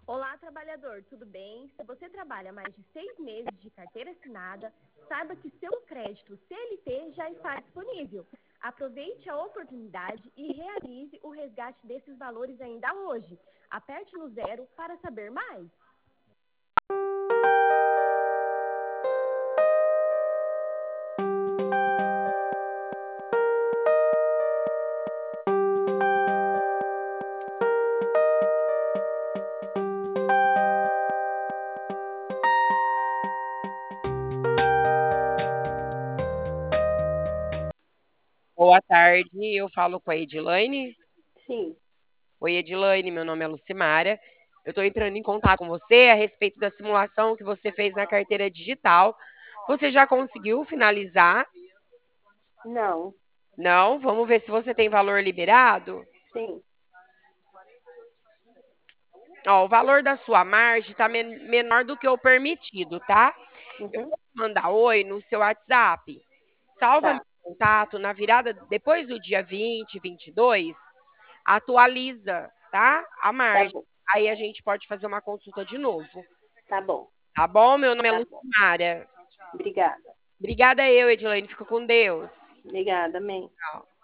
Olá, trabalhador, tudo bem? Se você trabalha mais de 6 meses de carteira assinada, saiba que seu crédito CLT já está disponível. Aproveite a oportunidade e realize o resgate desses valores ainda hoje. Aperte no 0 para saber mais. Boa tarde, eu falo com a Edilane. Sim. Oi, Edilane, meu nome é Lucimara. Eu estou entrando em contato com você a respeito da simulação que você fez na carteira digital. Você já conseguiu finalizar? Não. Não? Vamos ver se você tem valor liberado. Sim. Ó, o valor da sua margem está menor do que o permitido, tá? Eu Uhum. vou te mandar oi no seu WhatsApp. Salva meu Tá. contato na virada depois do dia 20, 22. Atualiza, tá? A Tá margem. bom. Aí a gente pode fazer uma consulta de novo. Tá bom. Tá bom? Meu nome é Tá bom. Lucimara. Obrigada. Obrigada eu, Edilane. Fica com Deus. Obrigada, amém. Tchau.